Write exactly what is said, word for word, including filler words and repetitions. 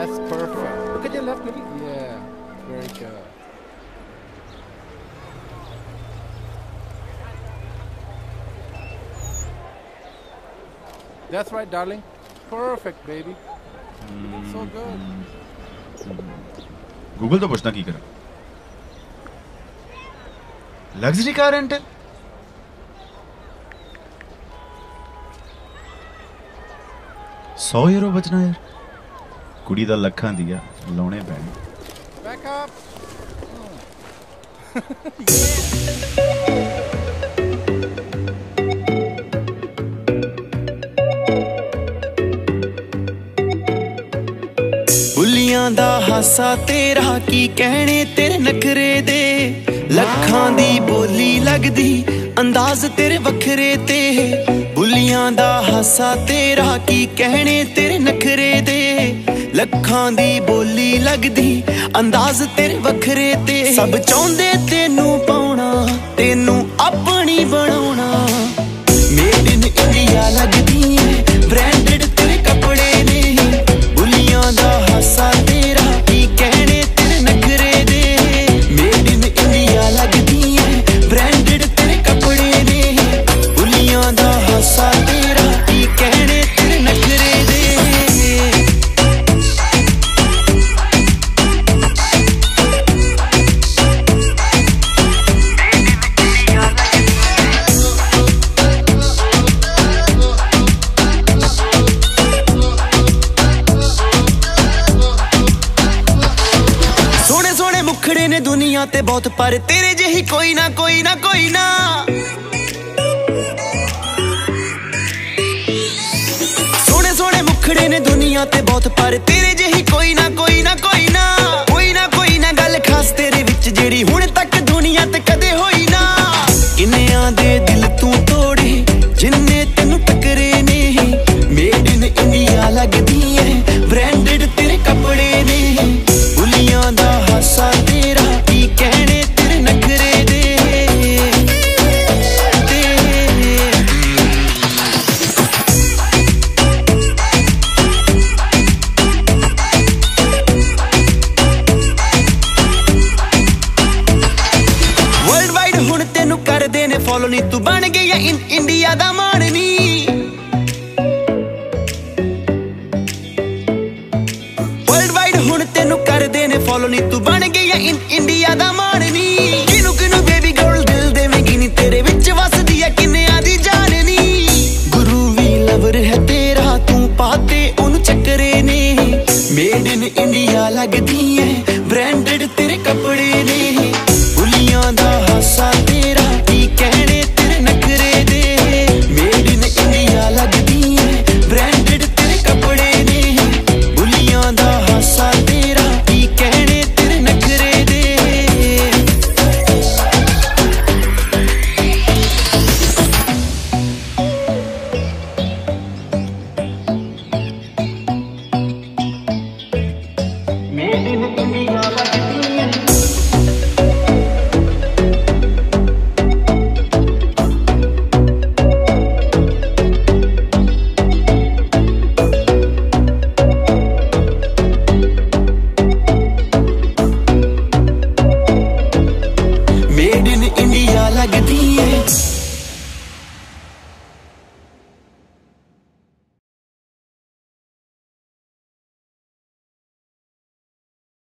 That's perfect. Look at your left, maybe. Yeah, very good. That's right, darling. Perfect, baby. Looking so good. Google तो पूछना की करा luxury car rental सौ euro बचना यार कुड़ी दा लखां दिया लाने पैने Back up. बुलियां दा हासा तेरा की कहने तेरे नखरे दे लखां दी बोली लगदी अंदाज तेरे वखरे ते बुलियां दा हासा तेरा की कहने तेरे नखरे दे लखां दी बोली लगदी अंदाज तेरे वखरे ते सब चाहुंदे तेनू पाउणा तेनू अपनी बनाउणा मेड इन इंडिया लगदी है ब्रांडेड तेरे कपड़े ने बुलियां दा हासा तेरा की कहने तेरे नखरे दे मेड इन इंडिया लगदी है ब्रांडेड तेरे कपड़े ने बुलियां दा हासा तेरा की कहने तेरे नखरे दे मुखड़े ने दुनिया ते बहुत पर तेरे जही कोई ना कोई ना कोई ना सोने सोने मुखड़े ने दुनिया ते बहुत पर तेरे जही कोई ना कोई ना कोई ना कोई ना कोई ना गल खास तेरे विच जेड़ी हुण तक दुनिया ते कदे होई ना किन्नियां दे दिल तू तोड़े जिन्ने तेनू टकरे ने मेड इन इंडिया लगदी है ब्रांडेड तेरे कपड़े ने बुलियां दा हासा तेरा की कहने तेरे नखरे दे वर्ल्ड वाइड हुण तेनू कर देने फॉलो नी तू बन गया इन इंडिया दा मारनी वर्ल्ड वाइड हुण तेनू कर देने फॉलो नी तू बन गया इन इंडिया दा मारनी किनू किनू बेबी गर्ल दिल देवेगी नी तेरे विच वसदी है किन्नियां दी जाननी गुरु वी लवर है तेरा तू पाते ओनू चक्करे ने मेड इन इंडिया लगदी है